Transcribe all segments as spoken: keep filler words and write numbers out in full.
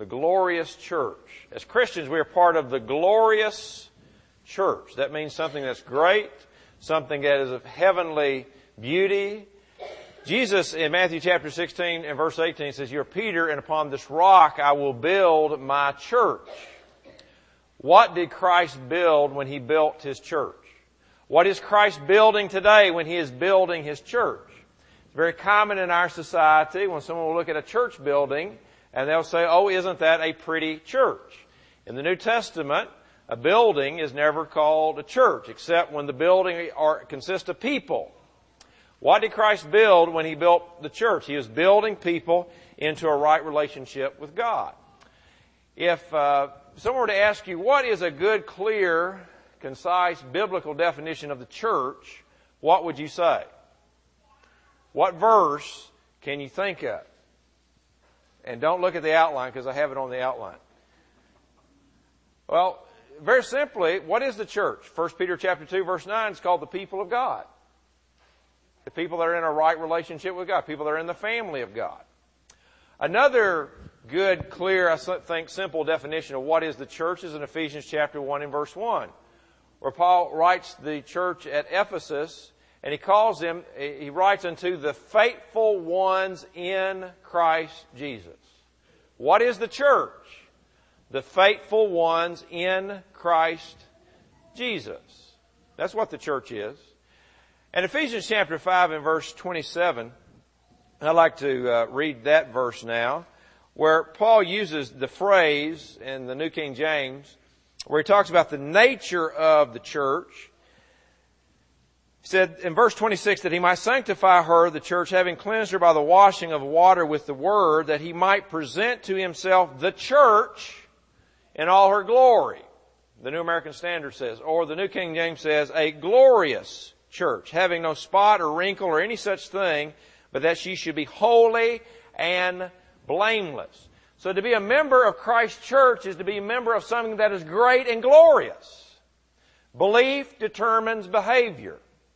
The glorious church. As Christians, we are part of the glorious church. That means something that's great, something that is of heavenly beauty. Jesus in Matthew chapter sixteen and verse eighteen says, "You're Peter, and upon this rock I will build my church." What did Christ build when He built His church? What is Christ building today when He is building His church? It's very common in our society when someone will look at a church building and they'll say, "Oh, isn't that a pretty church?" In the New Testament, a building is never called a church except when the building are, consists of people. What did Christ build when He built the church? He was building people into a right relationship with God. If uh, someone were to ask you, what is a good, clear, concise, biblical definition of the church, what would you say? What verse can you think of? And don't look at the outline because I have it on the outline. Well, very simply, what is the church? First Peter chapter two, verse nine is called the people of God. The people that are in a right relationship with God. People that are in the family of God. Another good, clear, I think simple definition of what is the church is in Ephesians chapter one and verse one. Where Paul writes the church at Ephesus, and he calls them, he writes unto the faithful ones in Christ Jesus. What is the church? The faithful ones in Christ Jesus. That's what the church is. And Ephesians chapter five and verse twenty-seven, I'd like to uh, read that verse now, where Paul uses the phrase in the New King James, where he talks about the nature of the church. He said in verse twenty-six that He might sanctify her, the church, having cleansed her by the washing of water with the word, that He might present to Himself the church in all her glory. The New American Standard says, or the New King James says, a glorious church, having no spot or wrinkle or any such thing, but that she should be holy and blameless. So to be a member of Christ's church is to be a member of something that is great and glorious. Belief determines behavior.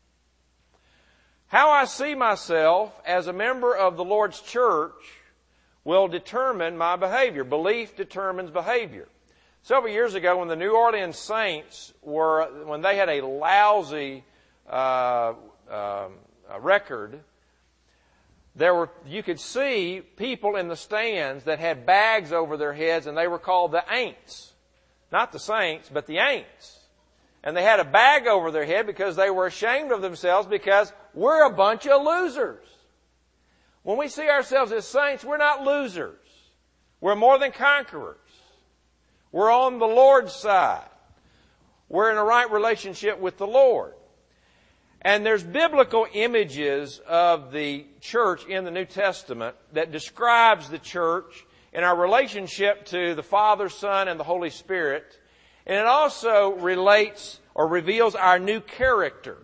How I see myself as a member of the Lord's church will determine my behavior. Belief determines behavior. Several years ago when the New Orleans Saints were, when they had a lousy uh, uh, record, there were, you could see people in the stands that had bags over their heads, and they were called the Aints. Not the Saints, but the Aints. And they had a bag over their head because they were ashamed of themselves because we're a bunch of losers. When we see ourselves as saints, we're not losers. We're more than conquerors. We're on the Lord's side. We're in a right relationship with the Lord. And there's biblical images of the church in the New Testament that describes the church in our relationship to the Father, Son, and the Holy Spirit. And it also relates or reveals our new character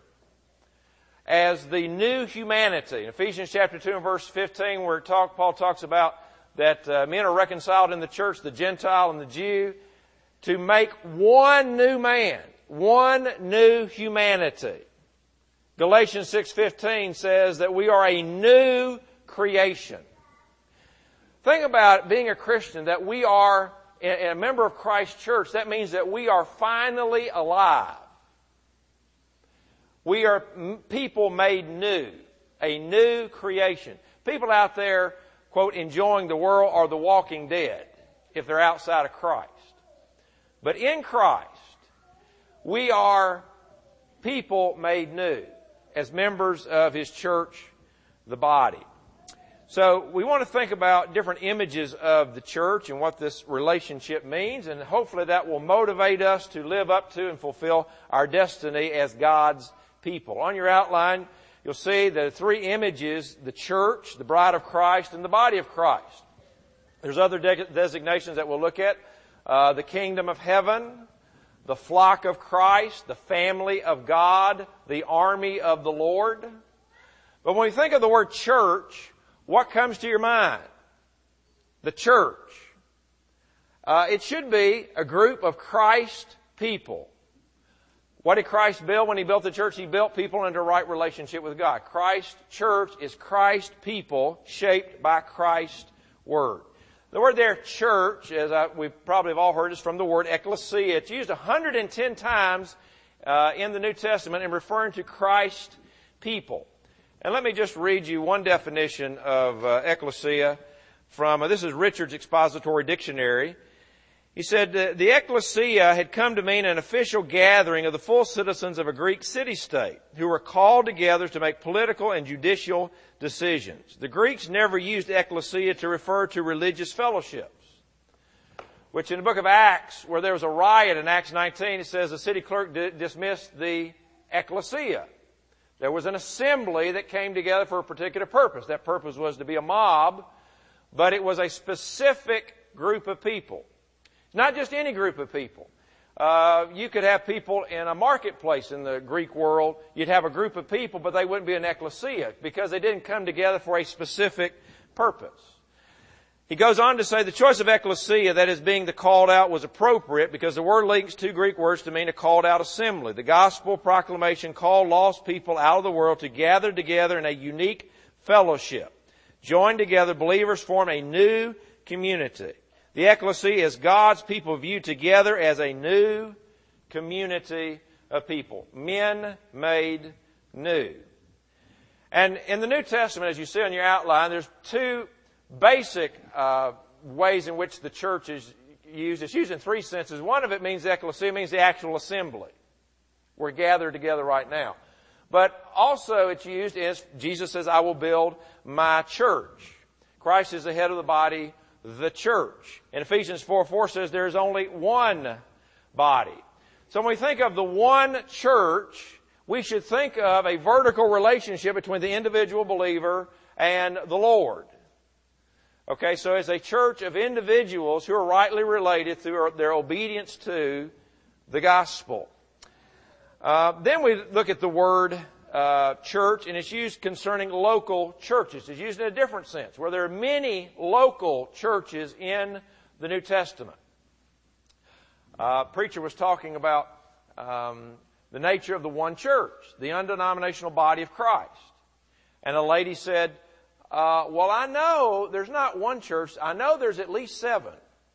as the new humanity. In Ephesians chapter two and verse fifteen, where talk, Paul talks about that uh, men are reconciled in the church, the Gentile and the Jew, to make one new man, one new humanity. Galatians six fifteen says that we are a new creation. Think about being a Christian, that we are a member of Christ's church. That means that we are finally alive. We are people made new, a new creation. People out there, quote, enjoying the world are the walking dead if they're outside of Christ. But in Christ, we are people made new as members of His church, the body. So we want to think about different images of the church and what this relationship means, and hopefully that will motivate us to live up to and fulfill our destiny as God's people. On your outline, you'll see the three images: the church, the bride of Christ, and the body of Christ. There's other de- designations that we'll look at. Uh, the kingdom of heaven, the flock of Christ, the family of God, the army of the Lord. But when we think of the word church, what comes to your mind? The church. Uh, it should be a group of Christ people. What did Christ build when He built the church? He built people into a right relationship with God. Christ's church is Christ people shaped by Christ's Word. The word there, church, as I, we probably have all heard, is from the word ecclesia. It's used one hundred ten times uh, in the New Testament in referring to Christ's people. And let me just read you one definition of uh, ecclesia from, uh, this is Richard's Expository Dictionary. He said, the ecclesia had come to mean an official gathering of the full citizens of a Greek city-state who were called together to make political and judicial decisions. The Greeks never used ecclesia to refer to religious fellowships, which in the book of Acts, where there was a riot in Acts nineteen, it says the city clerk d- dismissed the ecclesia. There was an assembly that came together for a particular purpose. That purpose was to be a mob, but it was a specific group of people. Not just any group of people. Uh, you could have people in a marketplace in the Greek world. You'd have a group of people, but they wouldn't be an ecclesia because they didn't come together for a specific purpose. He goes on to say the choice of ecclesia, that is being the called out, was appropriate because the word links two Greek words to mean a called out assembly. The gospel proclamation called lost people out of the world to gather together in a unique fellowship. Joined together, believers form a new community. The ecclesia is God's people viewed together as a new community of people. Men made new. And in the New Testament, as you see on your outline, there's two basic uh, ways in which the church is used. It's used in three senses. One of it means ecclesia, means the actual assembly. We're gathered together right now. But also it's used as Jesus says, I will build my church. Christ is the head of the body, the church. And Ephesians four four says there is only one body. So when we think of the one church, we should think of a vertical relationship between the individual believer and the Lord. Okay, so it's a church of individuals who are rightly related through their obedience to the gospel. Uh, then we look at the word Uh, church, and it's used concerning local churches. It's used in a different sense, where there are many local churches in the New Testament. Uh, preacher was talking about um, the nature of the one church, the undenominational body of Christ. And a lady said, uh, well, I know there's not one church. I know there's at least seven.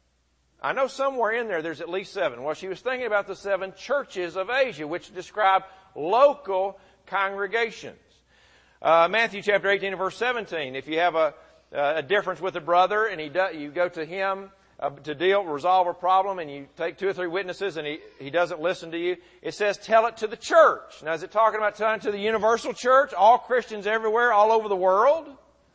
I know somewhere in there there's at least seven. Well, she was thinking about the seven churches of Asia, which describe local congregations. Uh, Matthew chapter eighteen and verse seventeen. If you have a, a difference with a brother and he do, you go to him uh, to deal, resolve a problem, and you take two or three witnesses and he, he doesn't listen to you, it says tell it to the church. Now is it talking about telling it to the universal church, all Christians everywhere, all over the world?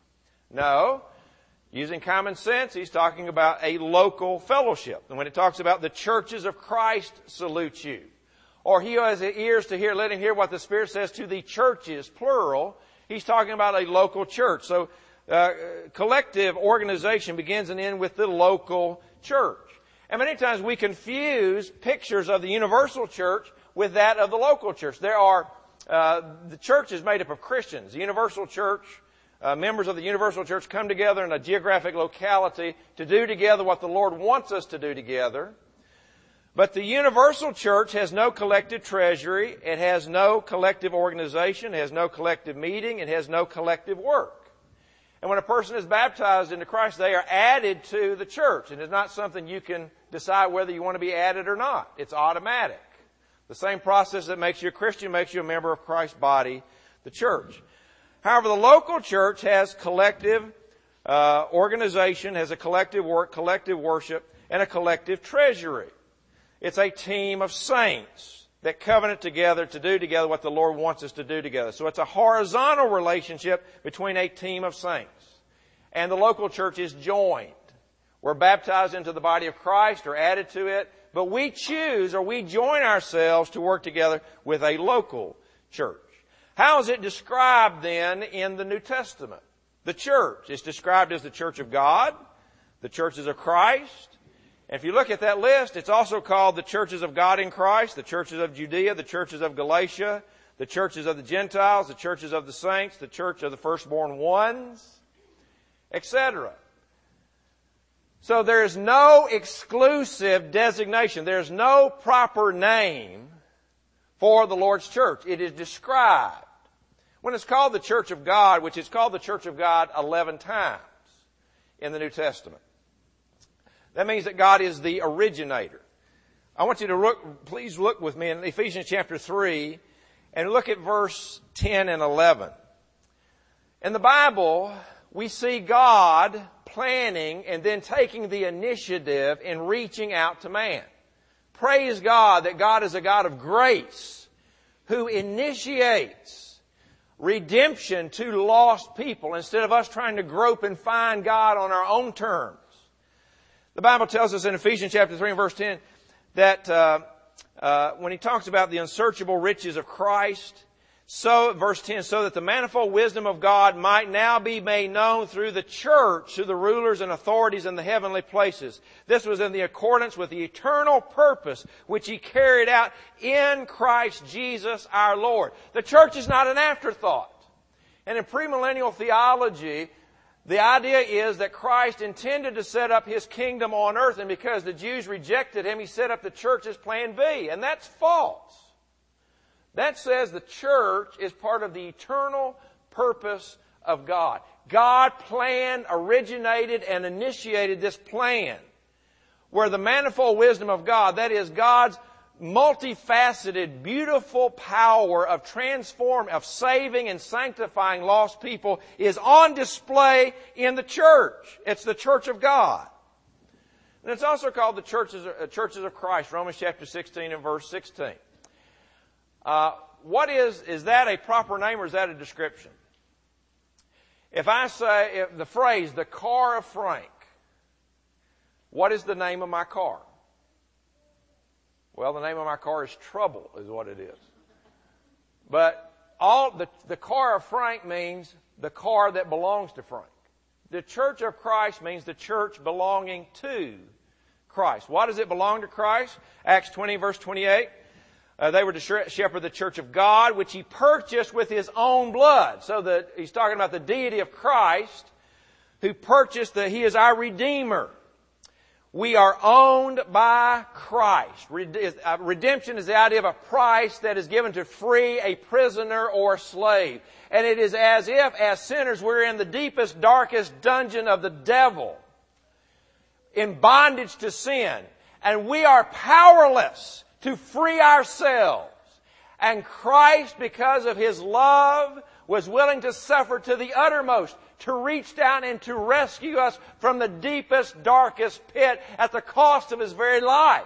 No. Using common sense, he's talking about a local fellowship. And when it talks about the churches of Christ salute you, or he who has ears to hear, let him hear what the Spirit says to the churches, plural. He's talking about a local church. So uh, collective organization begins and ends with the local church. And many times we confuse pictures of the universal church with that of the local church. There are, uh, the church is made up of Christians. The universal church, uh, members of the universal church come together in a geographic locality to do together what the Lord wants us to do together. But the universal church has no collective treasury, it has no collective organization, it has no collective meeting, it has no collective work. And when a person is baptized into Christ, they are added to the church. And it's not something you can decide whether you want to be added or not. It's automatic. The same process that makes you a Christian makes you a member of Christ's body, the church. However, the local church has collective uh, organization, has a collective work, collective worship, and a collective treasury. It's a team of saints that covenant together to do together what the Lord wants us to do together. So it's a horizontal relationship between a team of saints. And the local church is joined. We're baptized into the body of Christ or added to it, but we choose or we join ourselves to work together with a local church. How is it described then in the New Testament? The church is described as the church of God, the churches of Christ. And if you look at that list, it's also called the churches of God in Christ, the churches of Judea, the churches of Galatia, the churches of the Gentiles, the churches of the saints, the church of the firstborn ones, et cetera. So there is no exclusive designation. There is no proper name for the Lord's church. It is described. When it's called the church of God, which is called the church of God eleven times in the New Testament. That means that God is the originator. I want you to look, please look with me in Ephesians chapter three and look at verse ten and eleven. In the Bible, we see God planning and then taking the initiative in reaching out to man. Praise God that God is a God of grace who initiates redemption to lost people instead of us trying to grope and find God on our own terms. The Bible tells us in Ephesians chapter three and verse ten that uh, uh, when he talks about the unsearchable riches of Christ, so, verse ten, so that the manifold wisdom of God might now be made known through the church to the rulers and authorities in the heavenly places. This was in the accordance with the eternal purpose which He carried out in Christ Jesus our Lord. The church is not an afterthought. And in premillennial theology, the idea is that Christ intended to set up His kingdom on earth, and because the Jews rejected Him, He set up the church as plan B. And that's false. That says the church is part of the eternal purpose of God. God planned, originated, and initiated this plan where the manifold wisdom of God, that is God's multifaceted, beautiful power of transform, of saving and sanctifying lost people is on display in the church. It's the church of God. And it's also called the churches, uh, churches of Christ, Romans chapter sixteen and verse sixteen. Uh, what is, is that a proper name or is that a description? If I say if the phrase, the car of Frank, what is the name of my car? Well, the name of my car is Trouble, is what it is. But all the, the car of Frank means the car that belongs to Frank. The church of Christ means the church belonging to Christ. Why does it belong to Christ? Acts twenty, verse twenty-eight. Uh, they were to shepherd the church of God, which He purchased with His own blood. So that he's talking about the deity of Christ, who purchased the, He is our Redeemer. We are owned by Christ. Redemption is the idea of a price that is given to free a prisoner or slave. And it is as if, as sinners, we're in the deepest, darkest dungeon of the devil, in bondage to sin. And we are powerless to free ourselves. And Christ, because of His love, was willing to suffer to the uttermost, to reach down and to rescue us from the deepest, darkest pit at the cost of His very life.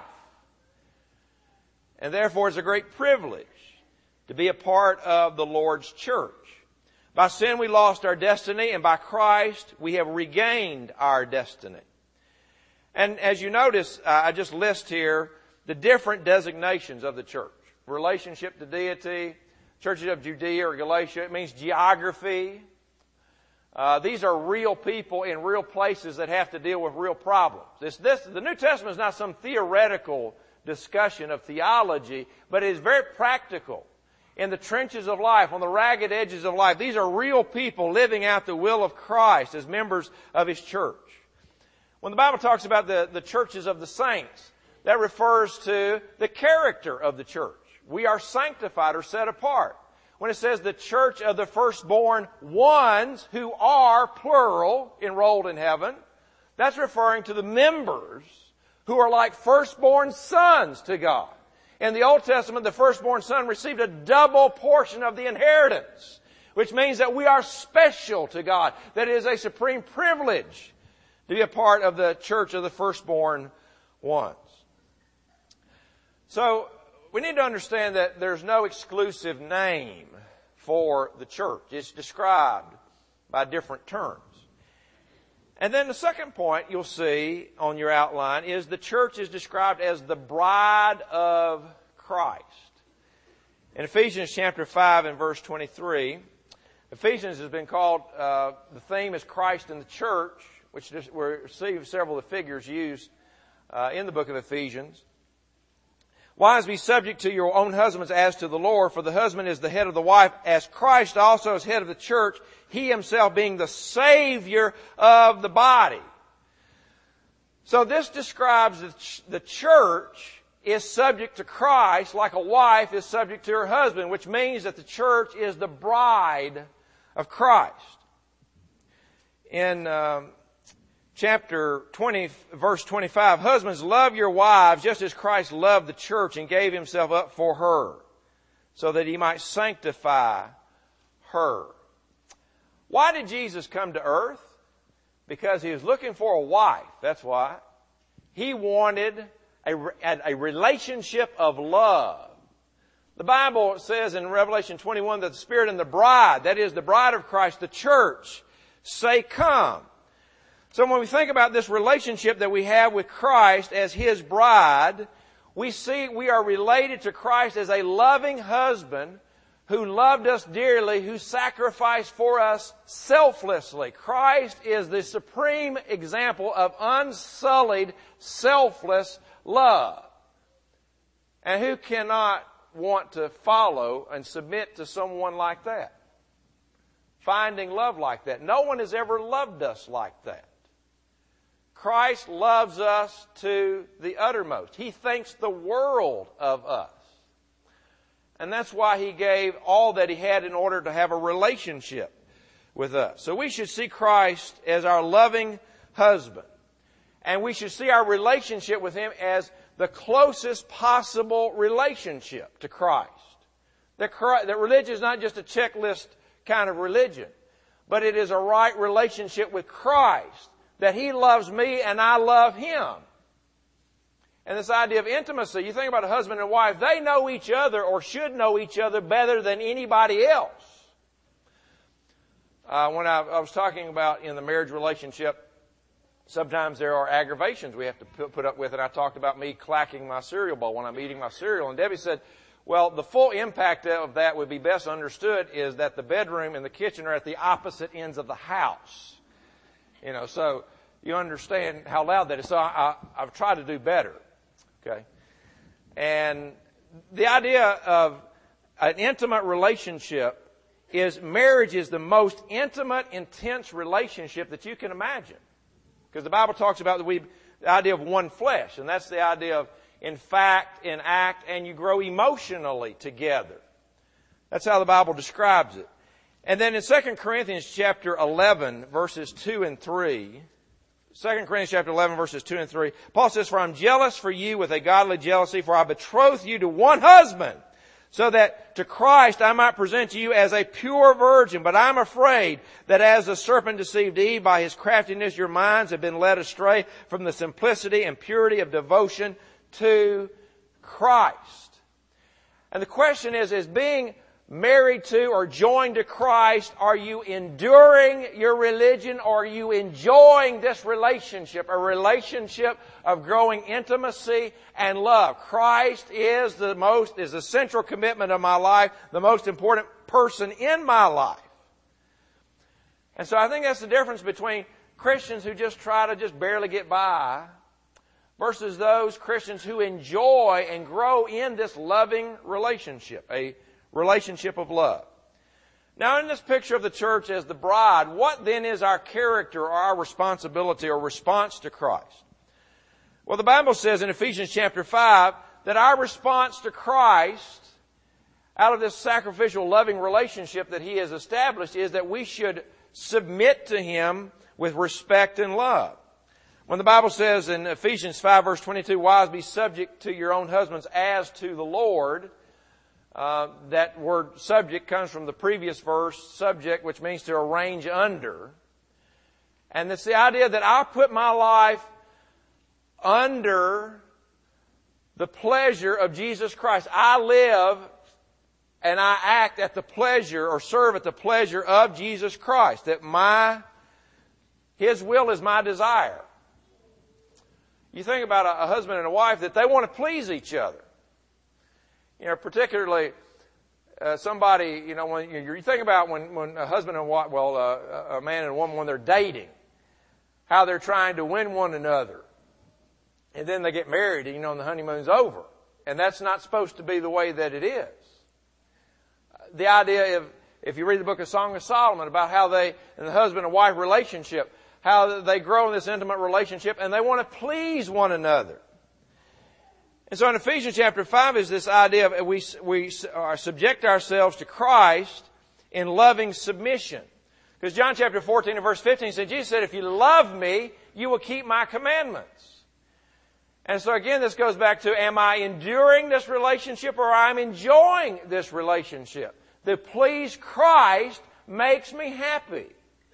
And therefore it's a great privilege to be a part of the Lord's church. By sin we lost our destiny, and by Christ we have regained our destiny. And as you notice, uh, I just list here the different designations of the church. Relationship to deity, churches of Judea or Galatia, it means geography. Uh, these are real people in real places that have to deal with real problems. This, this, the New Testament is not some theoretical discussion of theology, but it is very practical. In the trenches of life, on the ragged edges of life, these are real people living out the will of Christ as members of His church. When the Bible talks about the, the churches of the saints, that refers to the character of the church. We are sanctified or set apart. When it says the church of the firstborn ones who are, plural, enrolled in heaven, that's referring to the members who are like firstborn sons to God. In the Old Testament, the firstborn son received a double portion of the inheritance, which means that we are special to God, that it is a supreme privilege to be a part of the church of the firstborn ones. So, we need to understand that there's no exclusive name for the church. It's described by different terms. And then the second point you'll see on your outline is the church is described as the bride of Christ. In Ephesians chapter five and verse twenty-three, Ephesians has been called, uh, the theme is Christ in the church, which we see several of the figures used uh, in the book of Ephesians. Wives, be subject to your own husbands as to the Lord, for the husband is the head of the wife, as Christ also is head of the church, He Himself being the Savior of the body. So this describes that the church is subject to Christ like a wife is subject to her husband, which means that the church is the bride of Christ. In um, chapter twenty, verse twenty-five, husbands, love your wives just as Christ loved the church and gave himself up for her, so that he might sanctify her. Why did Jesus come to earth? Because he was looking for a wife. That's why. He wanted a, a relationship of love. The Bible says in Revelation twenty-one that the Spirit and the bride, that is the bride of Christ, the church, say, come. So when we think about this relationship that we have with Christ as His bride, we see we are related to Christ as a loving husband who loved us dearly, who sacrificed for us selflessly. Christ is the supreme example of unsullied, selfless love. And who cannot want to follow and submit to someone like that? Finding love like that. No one has ever loved us like that. Christ loves us to the uttermost. He thinks the world of us. And that's why He gave all that He had in order to have a relationship with us. So we should see Christ as our loving husband. And we should see our relationship with Him as the closest possible relationship to Christ. That, Christ, that religion is not just a checklist kind of religion, but it is a right relationship with Christ. That He loves me and I love Him. And this idea of intimacy, you think about a husband and wife, they know each other or should know each other better than anybody else. Uh, when I, I was talking about in the marriage relationship, sometimes there are aggravations we have to put, put up with. And I talked about me clacking my cereal bowl when I'm eating my cereal. And Debbie said, well, the full impact of that would be best understood is that the bedroom and the kitchen are at the opposite ends of the house. You know, so you understand how loud that is. So I, I, I've tried to do better. Okay. And the idea of an intimate relationship is marriage is the most intimate, intense relationship that you can imagine. Because the Bible talks about the, we, the idea of one flesh. And that's the idea of in fact, in act, and you grow emotionally together. That's how the Bible describes it. And then in Second Corinthians chapter eleven, verses two and three, Second Corinthians chapter eleven, verses two and three, Paul says, for I'm jealous for you with a godly jealousy, for I betroth you to one husband, so that to Christ I might present you as a pure virgin. But I'm afraid that as the serpent deceived Eve by his craftiness, your minds have been led astray from the simplicity and purity of devotion to Christ. And the question is, is being married to or joined to Christ, are you enduring your religion or are you enjoying this relationship, a relationship of growing intimacy and love? Christ is the most, is the central commitment of my life, the most important person in my life. And so I think that's the difference between Christians who just try to just barely get by versus those Christians who enjoy and grow in this loving relationship, a relationship of love. Now, in this picture of the church as the bride, what then is our character or our responsibility or response to Christ? Well, the Bible says in Ephesians chapter five that our response to Christ out of this sacrificial loving relationship that He has established is that we should submit to Him with respect and love. When the Bible says in Ephesians five verse twenty-two, wives, be subject to your own husbands as to the Lord, Uh, that word subject comes from the previous verse, subject, which means to arrange under. And it's the idea that I put my life under the pleasure of Jesus Christ. I live and I act at the pleasure or serve at the pleasure of Jesus Christ. That my, His will is my desire. You think about a, a husband and a wife that they want to please each other. You know, particularly uh, somebody, you know, when you, you think about when, when a husband and wife, well, uh, a man and a woman, when they're dating, how they're trying to win one another. And then they get married, you know, and the honeymoon's over. And that's not supposed to be the way that it is. The idea of, if you read the book of Song of Solomon about how they, in the husband and wife relationship, how they grow in this intimate relationship and they want to please one another. And so in Ephesians chapter five is this idea of we, we are subject ourselves to Christ in loving submission. Because John chapter fourteen and verse fifteen said, Jesus said, if you love me, you will keep my commandments. And so again, this goes back to, am I enduring this relationship or I'm enjoying this relationship? To please Christ makes me happy.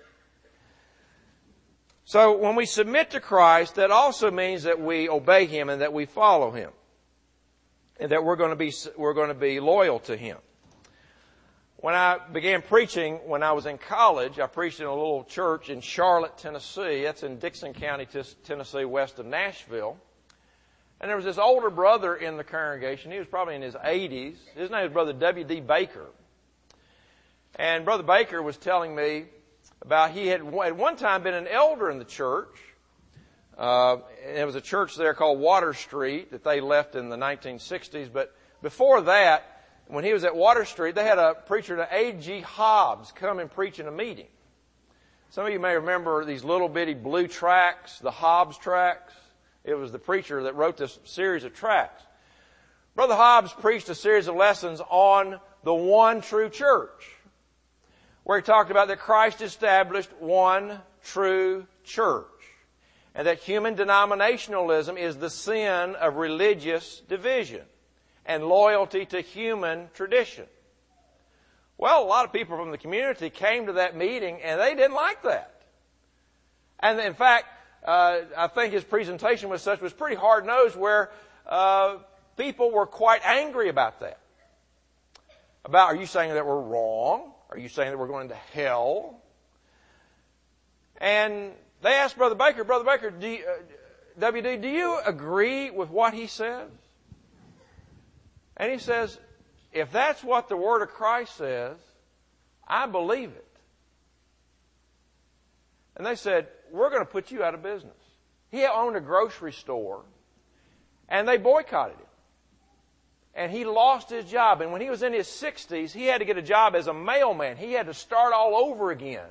So when we submit to Christ, that also means that we obey Him and that we follow Him. And that we're going to be, we're going to be loyal to Him. When I began preaching, when I was in college, I preached in a little church in Charlotte, Tennessee. That's in Dixon County, Tennessee, west of Nashville. And there was this older brother in the congregation. He was probably in his eighties. His name was Brother W D Baker. And Brother Baker was telling me about he had at one time been an elder in the church. Uh, it was a church there called Water Street that they left in the nineteen sixties. But before that, when he was at Water Street, they had a preacher named A G Hobbs come and preach in a meeting. Some of you may remember these little bitty blue tracts, the Hobbs tracts. It was the preacher that wrote this series of tracts. Brother Hobbs preached a series of lessons on the one true church, where he talked about that Christ established one true church, and that human denominationalism is the sin of religious division and loyalty to human tradition. Well, a lot of people from the community came to that meeting and they didn't like that. And in fact, uh, I think his presentation was such, was pretty hard-nosed, where uh, people were quite angry about that. About, are you saying that we're wrong? Are you saying that we're going to hell? And they asked Brother Baker, Brother Baker, do you, uh, W D, do you agree with what he says? And he says, if that's what the Word of Christ says, I believe it. And they said, we're going to put you out of business. He owned a grocery store, and they boycotted him. And he lost his job. And when he was in his sixties, he had to get a job as a mailman. He had to start all over again,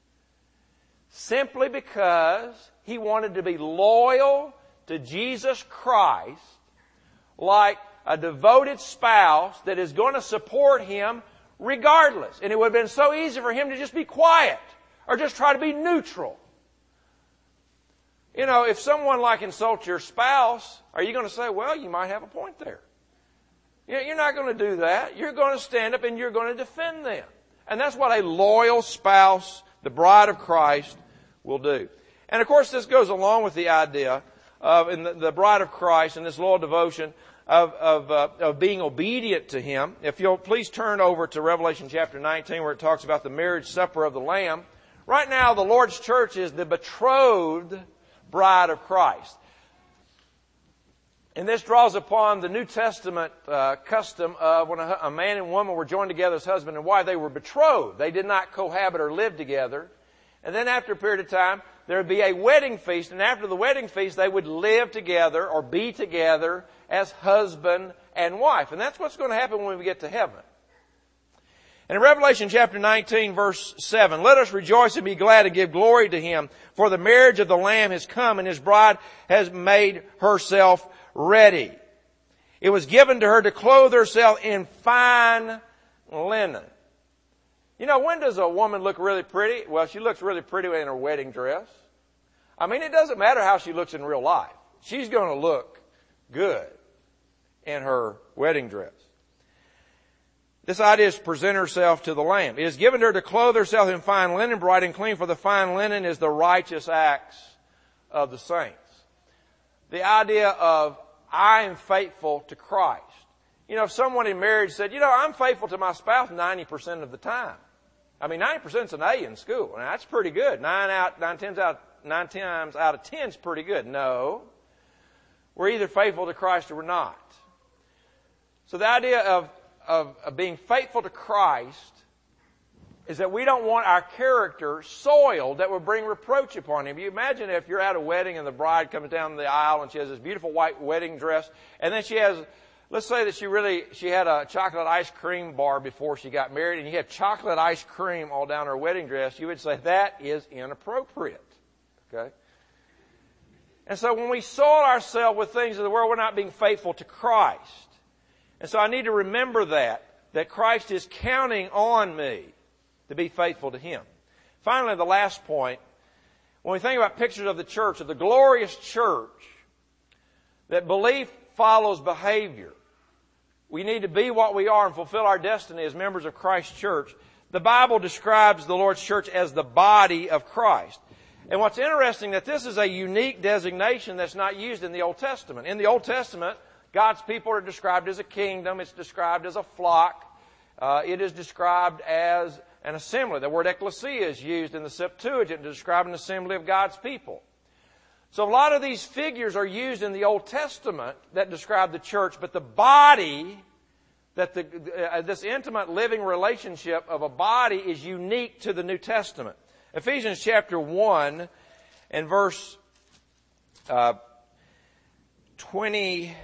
simply because he wanted to be loyal to Jesus Christ, like a devoted spouse that is going to support him regardless. And it would have been so easy for him to just be quiet or just try to be neutral. You know, if someone like insults your spouse, are you going to say, well, you might have a point there? You're not going to do that. You're going to stand up and you're going to defend them. And that's what a loyal spouse, the bride of Christ, will do. And of course, this goes along with the idea of, in the, the bride of Christ and this loyal devotion of, of, uh, of being obedient to Him. If you'll please turn over to Revelation chapter nineteen, where it talks about the marriage supper of the Lamb. Right now, the Lord's church is the betrothed bride of Christ. And this draws upon the New Testament uh, custom of when a, a man and woman were joined together as husband and wife, they were betrothed. They did not cohabit or live together. And then after a period of time, there would be a wedding feast. And after the wedding feast, they would live together or be together as husband and wife. And that's what's going to happen when we get to heaven. And in Revelation chapter nineteen, verse seven, let us rejoice and be glad and give glory to Him, for the marriage of the Lamb has come, and His bride has made herself ready. It was given to her to clothe herself in fine linen. You know, when does a woman look really pretty? Well, she looks really pretty in her wedding dress. I mean, it doesn't matter how she looks in real life. She's going to look good in her wedding dress. This idea is to present herself to the Lamb. It is given to her to clothe herself in fine linen, bright and clean, for the fine linen is the righteous acts of the saints. The idea of, I am faithful to Christ. You know, if someone in marriage said, you know, I'm faithful to my spouse ninety percent of the time. I mean, ninety percent is an A in school. Now, that's pretty good. Nine out, nine times out, nine times out of ten is pretty good. No. We're either faithful to Christ or we're not. So the idea of, of, of being faithful to Christ is that we don't want our character soiled that would bring reproach upon Him. You imagine if you're at a wedding and the bride comes down the aisle and she has this beautiful white wedding dress, and then she has, let's say that she really, she had a chocolate ice cream bar before she got married, and you had chocolate ice cream all down her wedding dress, you would say, that is inappropriate. Okay? And so when we soil ourselves with things of the world, we're not being faithful to Christ. And so I need to remember that, that Christ is counting on me to be faithful to Him. Finally, the last point, when we think about pictures of the church, of the glorious church, that belief follows behavior. We need to be what we are and fulfill our destiny as members of Christ's church. The Bible describes the Lord's church as the body of Christ. And what's interesting, that this is a unique designation that's not used in the Old Testament. In the Old Testament, God's people are described as a kingdom. It's described as a flock. Uh, it is described as an assembly. The word ecclesia is used in the Septuagint to describe an assembly of God's people. So a lot of these figures are used in the Old Testament that describe the church, but the body, that the, uh, this intimate living relationship of a body is unique to the New Testament. Ephesians chapter one and verse uh, twenty-two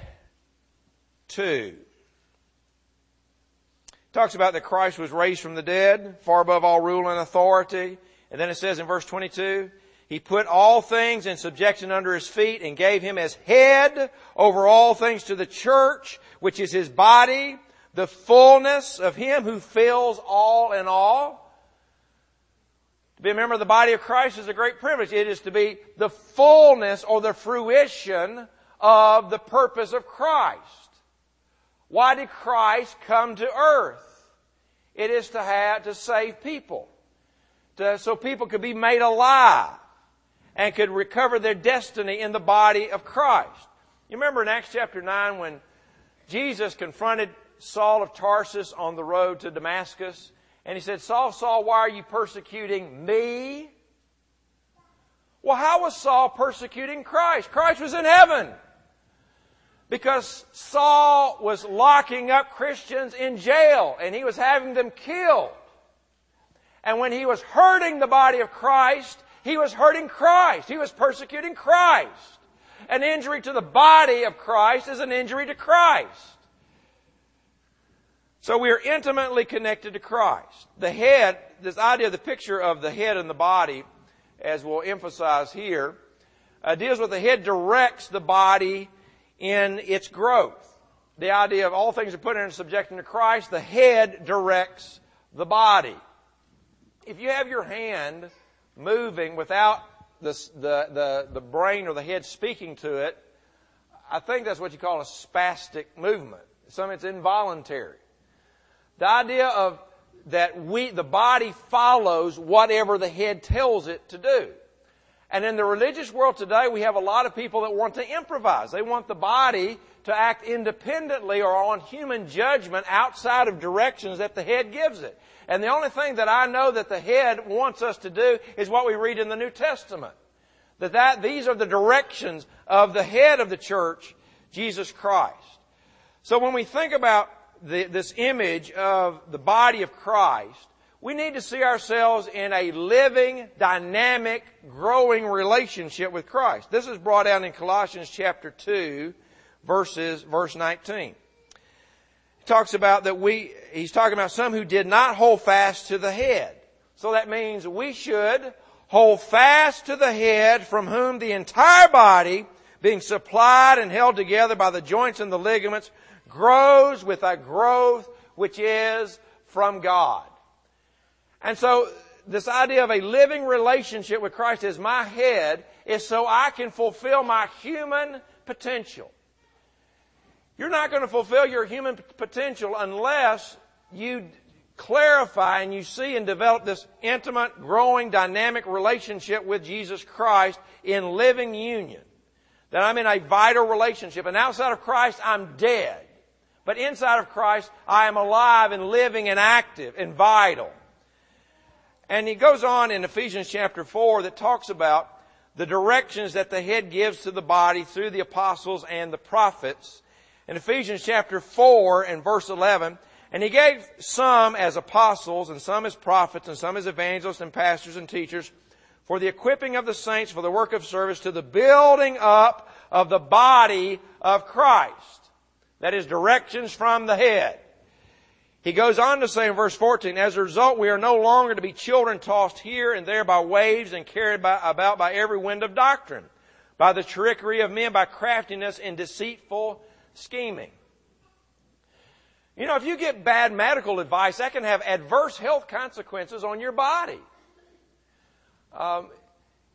talks about that Christ was raised from the dead, far above all rule and authority. And then it says in verse twenty-two, He put all things in subjection under His feet and gave Him as head over all things to the church, which is His body, the fullness of Him who fills all in all. To be a member of the body of Christ is a great privilege. It is to be the fullness or the fruition of the purpose of Christ. Why did Christ come to earth? It is to have, to save people. To, so people could be made alive and could recover their destiny in the body of Christ. You remember in Acts chapter nine when Jesus confronted Saul of Tarsus on the road to Damascus, and He said, Saul, Saul, why are you persecuting me? Well, how was Saul persecuting Christ? Christ was in heaven. Because Saul was locking up Christians in jail and he was having them killed. And when he was hurting the body of Christ, he was hurting Christ. He was persecuting Christ. An injury to the body of Christ is an injury to Christ. So we are intimately connected to Christ. The head, this idea of the picture of the head and the body, as we'll emphasize here, uh, deals with the head directs the body in its growth. The idea of all things are put in subjection to Christ, the head directs the body. If you have your hand moving without the, the, the, the brain or the head speaking to it, I think that's what you call a spastic movement. Some it's involuntary. The idea of that we, the body follows whatever the head tells it to do. And in the religious world today, we have a lot of people that want to improvise. They want the body to act independently or on human judgment outside of directions that the head gives it. And the only thing that I know that the head wants us to do is what we read in the New Testament. That, that these are the directions of the head of the church, Jesus Christ. So when we think about the, this image of the body of Christ, we need to see ourselves in a living, dynamic, growing relationship with Christ. This is brought out in Colossians chapter two, verses, verse nineteen. He talks about that we, he's talking about some who did not hold fast to the head. So that means we should hold fast to the head, from whom the entire body, being supplied and held together by the joints and the ligaments, grows with a growth which is from God. And so this idea of a living relationship with Christ as my head is so I can fulfill my human potential. You're not going to fulfill your human potential unless you clarify and you see and develop this intimate, growing, dynamic relationship with Jesus Christ in living union. That I'm in a vital relationship. And outside of Christ, I'm dead. But inside of Christ, I am alive and living and active and vital. And he goes on in Ephesians chapter four that talks about the directions that the head gives to the body through the apostles and the prophets. In Ephesians chapter four and verse eleven, and he gave some as apostles and some as prophets and some as evangelists and pastors and teachers for the equipping of the saints for the work of service to the building up of the body of Christ. That is directions from the head. He goes on to say in verse fourteen, as a result, we are no longer to be children tossed here and there by waves and carried by, about by every wind of doctrine, by the trickery of men, by craftiness and deceitful scheming. You know, if you get bad medical advice, that can have adverse health consequences on your body. Um,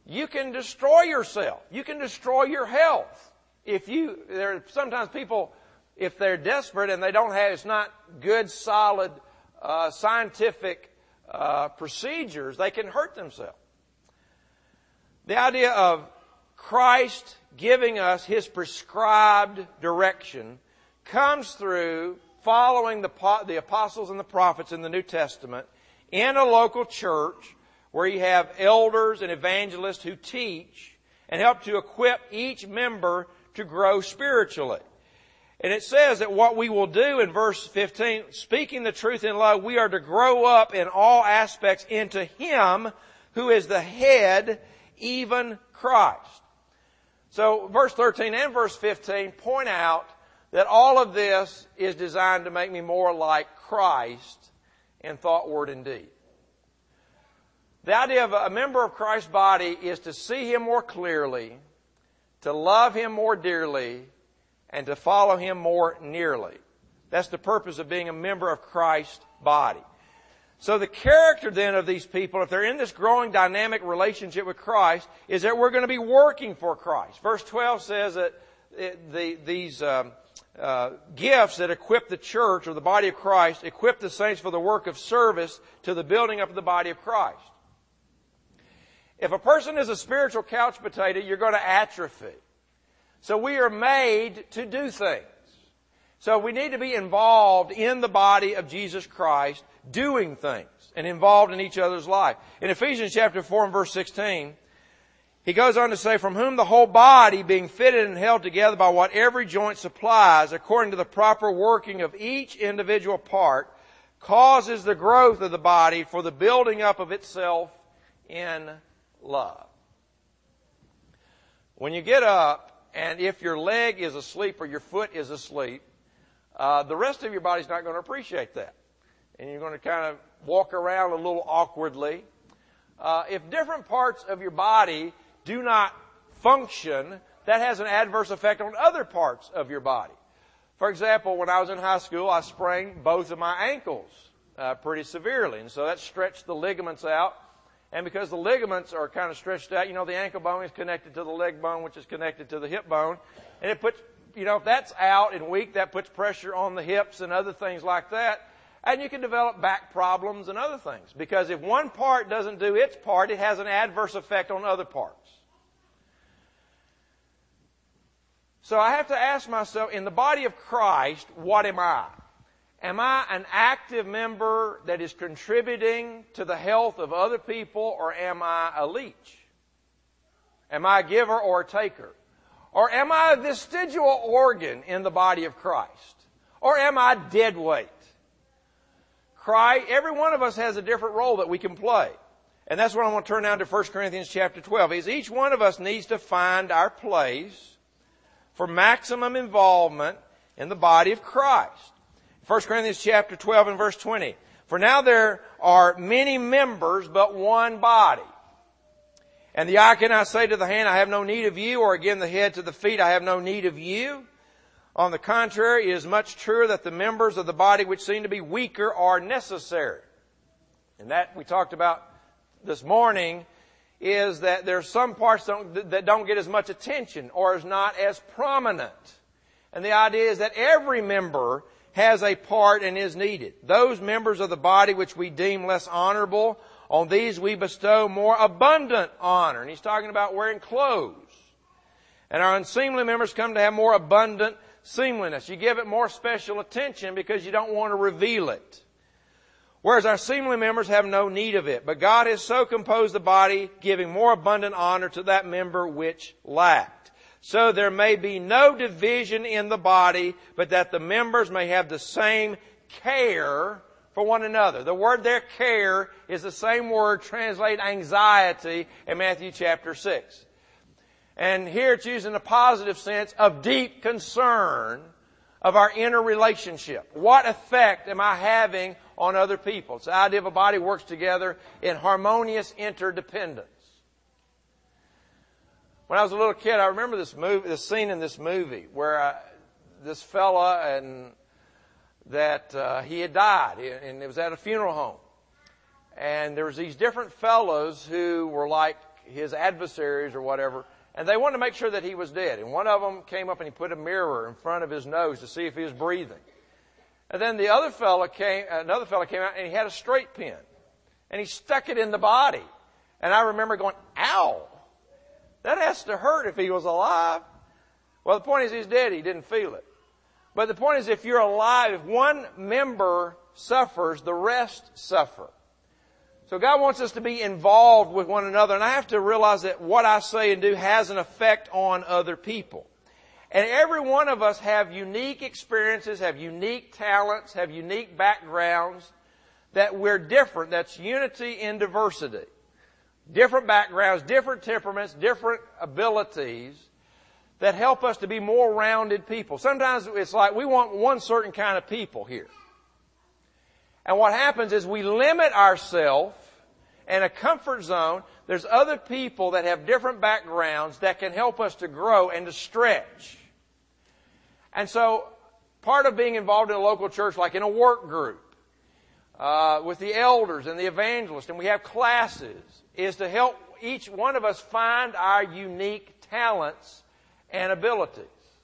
you can destroy yourself. You can destroy your health. If you, there are sometimes people, if they're desperate and they don't have, it's not good, solid, uh, scientific uh, procedures, they can hurt themselves. The idea of Christ giving us His prescribed direction comes through following the, the apostles and the prophets in the New Testament in a local church where you have elders and evangelists who teach and help to equip each member to grow spiritually. And it says that what we will do in verse fifteen, speaking the truth in love, we are to grow up in all aspects into Him who is the head, even Christ. So verse thirteen and verse fifteen point out that all of this is designed to make me more like Christ in thought, word, and deed. The idea of a member of Christ's body is to see Him more clearly, to love Him more dearly, and to follow Him more nearly. That's the purpose of being a member of Christ's body. So the character then of these people, if they're in this growing dynamic relationship with Christ, is that we're going to be working for Christ. Verse twelve says that it, the, these um, uh, gifts that equip the church or the body of Christ, equip the saints for the work of service to the building up of the body of Christ. If a person is a spiritual couch potato, you're going to atrophy. So we are made to do things. So we need to be involved in the body of Jesus Christ, doing things, and involved in each other's life. In Ephesians chapter four and verse sixteen, he goes on to say, from whom the whole body, being fitted and held together by what every joint supplies, according to the proper working of each individual part, causes the growth of the body for the building up of itself in love. When you get up, and if your leg is asleep or your foot is asleep, uh, the rest of your body's not going to appreciate that. And you're going to kind of walk around a little awkwardly. Uh, if different parts of your body do not function, that has an adverse effect on other parts of your body. For example, when I was in high school, I sprained both of my ankles uh, pretty severely. And so that stretched the ligaments out. And because the ligaments are kind of stretched out, you know, the ankle bone is connected to the leg bone, which is connected to the hip bone. And it puts, you know, if that's out and weak, that puts pressure on the hips and other things like that. And you can develop back problems and other things. Because if one part doesn't do its part, it has an adverse effect on other parts. So I have to ask myself, in the body of Christ, what am I? Am I an active member that is contributing to the health of other people, or am I a leech? Am I a giver or a taker? Or am I a vestigial organ in the body of Christ? Or am I dead weight? Christ, every one of us has a different role that we can play. And that's what I want to turn now to First Corinthians chapter twelve. Is each one of us needs to find our place for maximum involvement in the body of Christ. First Corinthians chapter twelve and verse twenty. For now there are many members, but one body. And the eye cannot say to the hand, I have no need of you, or again the head to the feet, I have no need of you. On the contrary, it is much truer that the members of the body which seem to be weaker are necessary. And that we talked about this morning is that there are some parts don't, that don't get as much attention or is not as prominent. And the idea is that every member has a part and is needed. Those members of the body which we deem less honorable, on these we bestow more abundant honor. And he's talking about wearing clothes. And our unseemly members come to have more abundant seemliness. You give it more special attention because you don't want to reveal it. Whereas our seemly members have no need of it. But God has so composed the body, giving more abundant honor to that member which lacked. So there may be no division in the body, but that the members may have the same care for one another. The word there, care, is the same word translated anxiety in Matthew chapter six. And here it's used in a positive sense of deep concern of our inner relationship. What effect am I having on other people? It's the idea of a body works together in harmonious interdependence. When I was a little kid, I remember this movie, this scene in this movie where I, this fella and that uh, he had died, and it was at a funeral home. And there was these different fellows who were like his adversaries or whatever, and they wanted to make sure that he was dead. And one of them came up and he put a mirror in front of his nose to see if he was breathing. And then the other fella came, another fella came out and he had a straight pin. And he stuck it in the body. And I remember going, ow! That has to hurt if he was alive. Well, the point is he's dead. He didn't feel it. But the point is if you're alive, if one member suffers, the rest suffer. So God wants us to be involved with one another. And I have to realize that what I say and do has an effect on other people. And every one of us have unique experiences, have unique talents, have unique backgrounds, that we're different. That's unity in diversity. Different backgrounds, different temperaments, different abilities that help us to be more rounded people. Sometimes it's like we want one certain kind of people here. And what happens is we limit ourselves in a comfort zone. There's other people that have different backgrounds that can help us to grow and to stretch. And so part of being involved in a local church, like in a work group, uh, with the elders and the evangelists, and we have classes, is to help each one of us find our unique talents and abilities.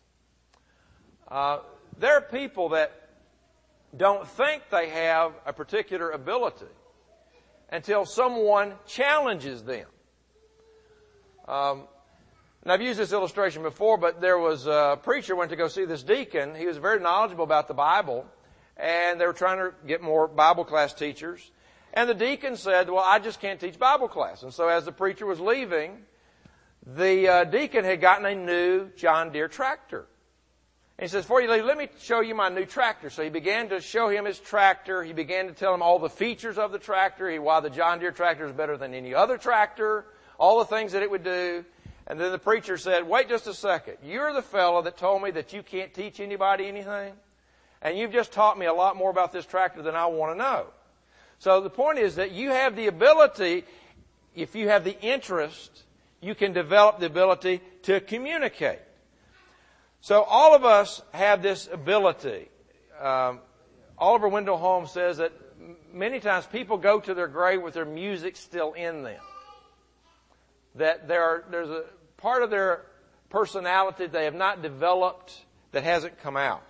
Uh, there are people that don't think they have a particular ability until someone challenges them. Um, and I've used this illustration before, but there was a preacher went to go see this deacon. He was very knowledgeable about the Bible, and they were trying to get more Bible class teachers. And the deacon said, well, I just can't teach Bible class. And so as the preacher was leaving, the uh, deacon had gotten a new John Deere tractor. And he says, before you leave, let me show you my new tractor. So he began to show him his tractor. He began to tell him all the features of the tractor, he, why the John Deere tractor is better than any other tractor, all the things that it would do. And then the preacher said, wait just a second. You're the fellow that told me that you can't teach anybody anything. And you've just taught me a lot more about this tractor than I want to know. So the point is that you have the ability, if you have the interest, you can develop the ability to communicate. So all of us have this ability. Um, Oliver Wendell Holmes says that many times people go to their grave with their music still in them. That there are, there's a part of their personality they have not developed that hasn't come out.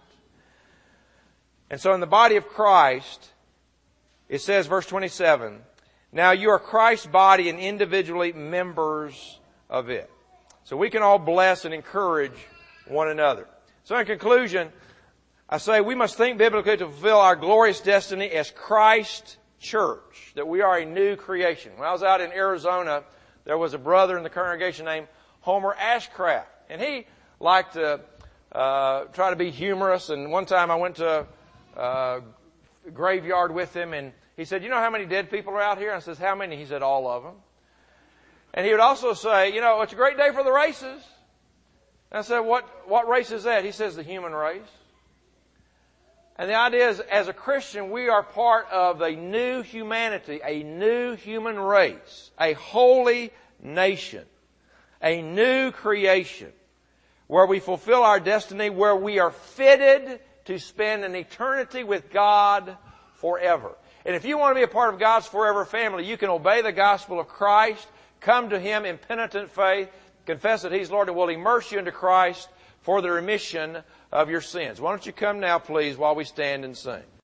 And so in the body of Christ, it says, verse twenty-seven, now you are Christ's body and individually members of it. So we can all bless and encourage one another. So in conclusion, I say we must think biblically to fulfill our glorious destiny as Christ's church, that we are a new creation. When I was out in Arizona, there was a brother in the congregation named Homer Ashcraft, and he liked to uh, try to be humorous. And one time I went to a graveyard with him, and he said, you know how many dead people are out here? I says, how many? He said, all of them. And he would also say, you know, it's a great day for the races. And I said, what, what race is that? He says, the human race. And the idea is, as a Christian, we are part of a new humanity, a new human race, a holy nation, a new creation, where we fulfill our destiny, where we are fitted to spend an eternity with God forever. And if you want to be a part of God's forever family, you can obey the gospel of Christ, come to Him in penitent faith, confess that He's Lord, and will immerse you into Christ for the remission of your sins. Why don't you come now, please, while we stand and sing.